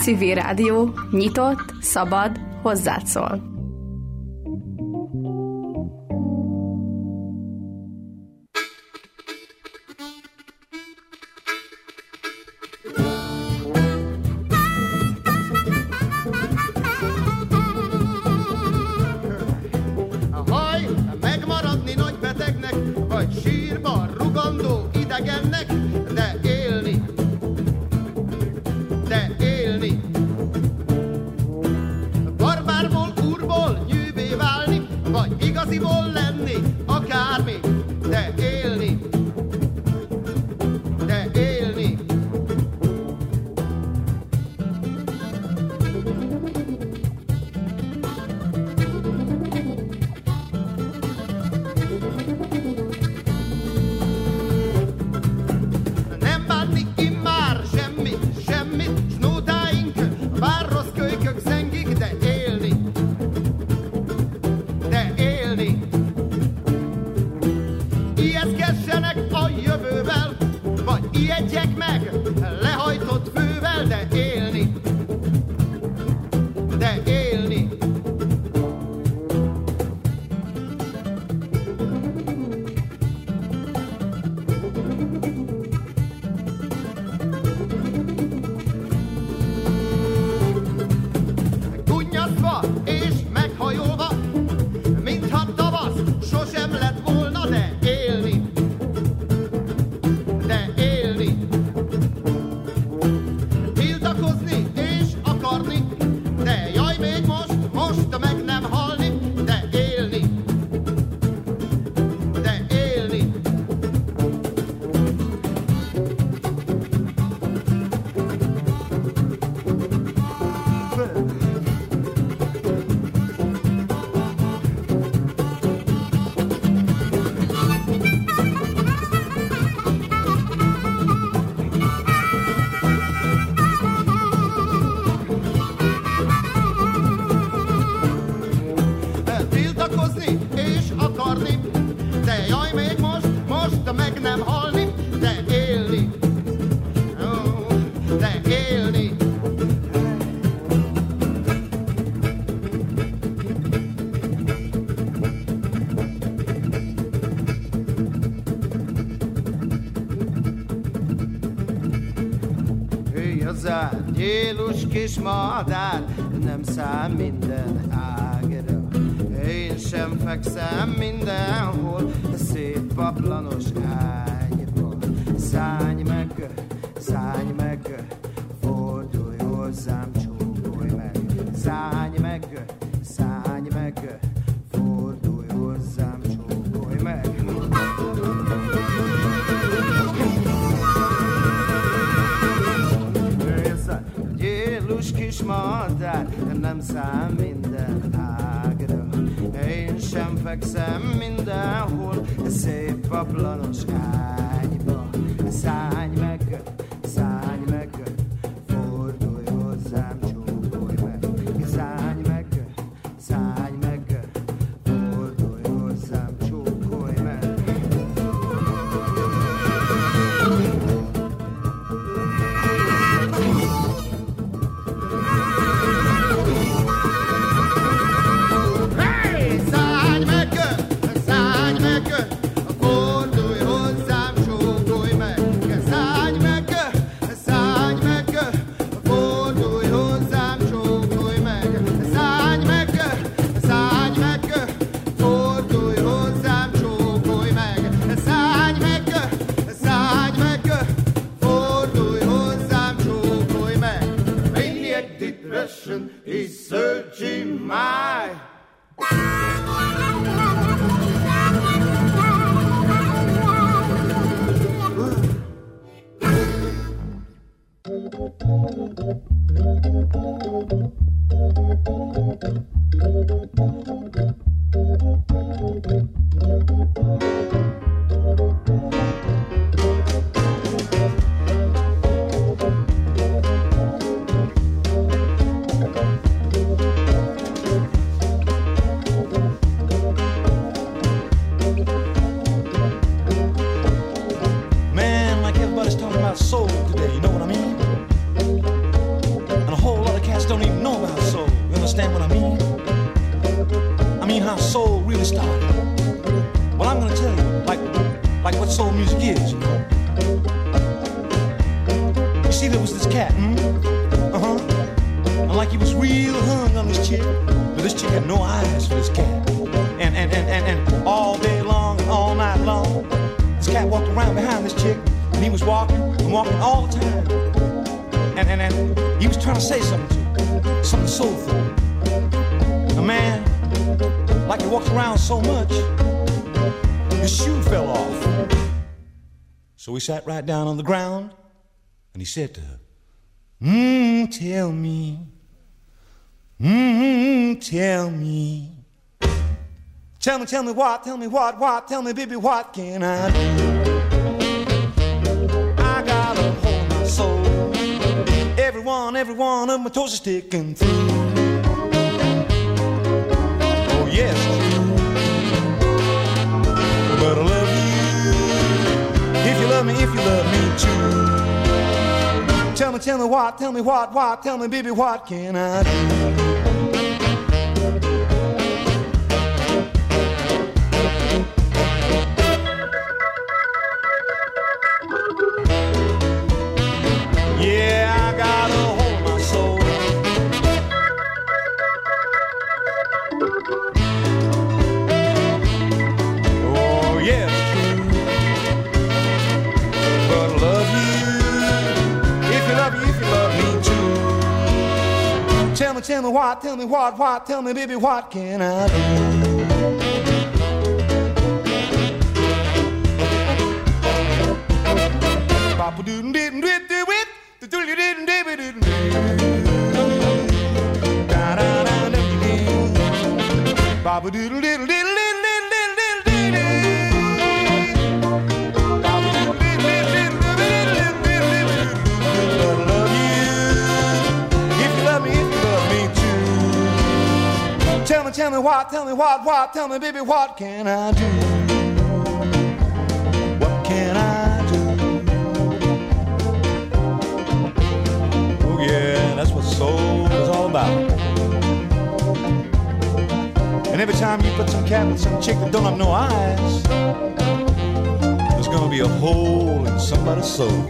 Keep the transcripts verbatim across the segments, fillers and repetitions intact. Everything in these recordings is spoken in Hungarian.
Civil Rádió, nyitott, szabad, hozzád szól. Gyélus kis madár nem száll minden ágra, én sem fekszem mindenhol szép paplanos ágyba. Szállj meg, szállj meg, fordulj hozzám, csókolj meg. Szállj meg, szállj meg, fordulj hozzám, csókolj meg. Kis madár nem száll minden ágra, én sem fekszem mindenhol szép paplanos ágyba. Szállj meg, szállj meg, fordulj hozzám, csókolj meg. Szállj meg, szállj meg, fordulj hozzám, csókolj meg. He's searching my soul today, you know what I mean? And a whole mean how soul really started? Well, I'm gonna tell you, like, like what soul music is, you know. You see, there was this cat, hmm? Uh-huh. And like he was real hung on this chick, but this chick had no eyes for this cat. And, and, and, and, and all day long and all night long, this cat walked around behind this chick, and he was walking and walking all the time. And, and, and he was trying to say something to her, something soulful. A man, like he walked around so much, his shoe fell off. So he sat right down on the ground, and he said to her, Mmm, tell me, mmm, tell me. Tell me, tell me what, tell me what, what, tell me, baby, what can I do? I gotta hold my soul. Everyone, every one of my toes is sticking through. Oh, yes, but I love you. If you love me, if you love me too. Tell me, tell me what, tell me what, what, tell me, baby, what can I do? Tell me what, tell me what, what, tell me, baby, what can I do? Papa doodle didn't do it, do it, the doodle didn't do it, didn't do it. Da da da da da. Papa doodle diddle diddle diddle. Tell me, tell me what, tell me what, what, tell me, baby, what can I do? What can I do? Oh yeah, that's what soul is all about. And every time you put some cat with some chick that don't have no eyes, there's gonna be a hole in somebody's soul.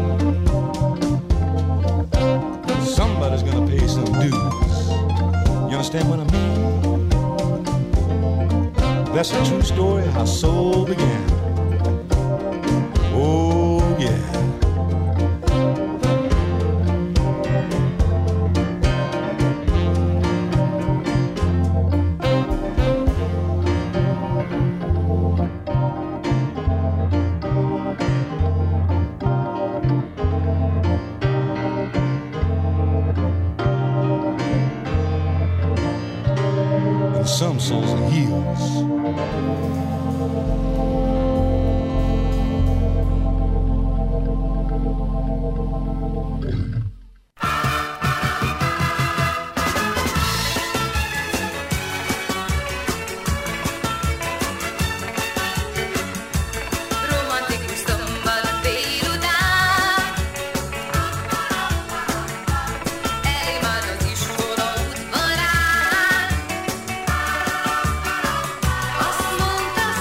Somebody's gonna pay some dues. You understand what I mean? That's a true story, how soul began. Oh, yeah. And some souls are heels. Azt mondta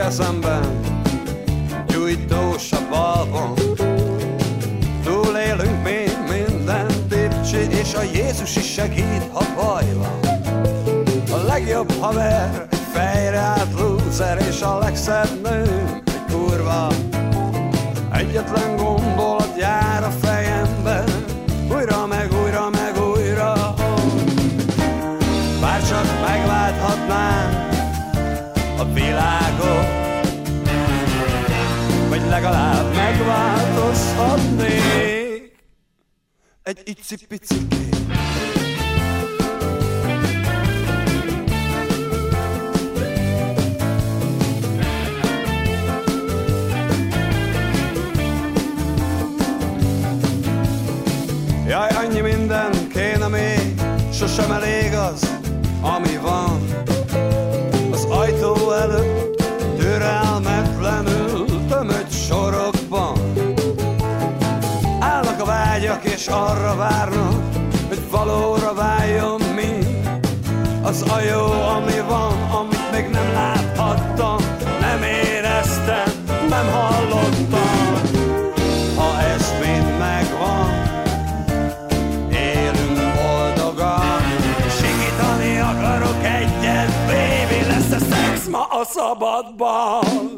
kezemben, gyújtós a balban. Túlélünk még minden dicsi, és a Jézus is segít, ha baj van. A legjobb haver egy fejre át lúzer, és a legszebb nő egy kurva. Egyetlen gondolat jár a fejembe, újra meg újra meg újra. Bárcsak megválthatnám a világot, vagy legalább megváltozhatnék egy icipicikét. Jaj, annyi minden kéne még, sosem elég az, ami van. Az ajtó előtt türelmetlenül tömött sorokban állnak a vágyak, és arra várnak, hogy valóra váljon mi. Az a jó, ami van, amit még nem láthattam, nem éreztem, nem hallottam. Ha ez mind megvan, akarok egyet, baby, lesz a szex ma a szabadban.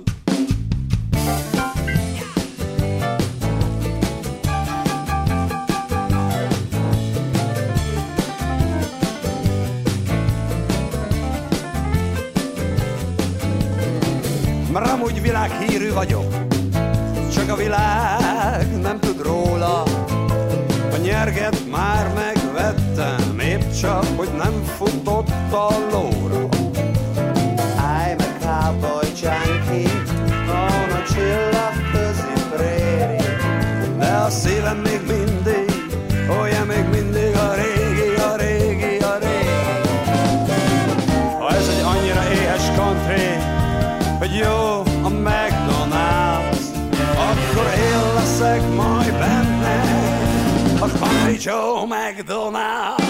Mert amúgy világhírű vagyok, csak a világ nem tud róla. A nyerget már megvettem, épp csak, hogy nem futott a lóra. I'm a cowboy junkie on a csillagközi préri. De a szívem még mindig, olyan még mindig a régi, a régi, a régi. Ha ez egy annyira éhes country, hogy jó a McDonald's, akkor én leszek majd benne a Country Joe McDonald.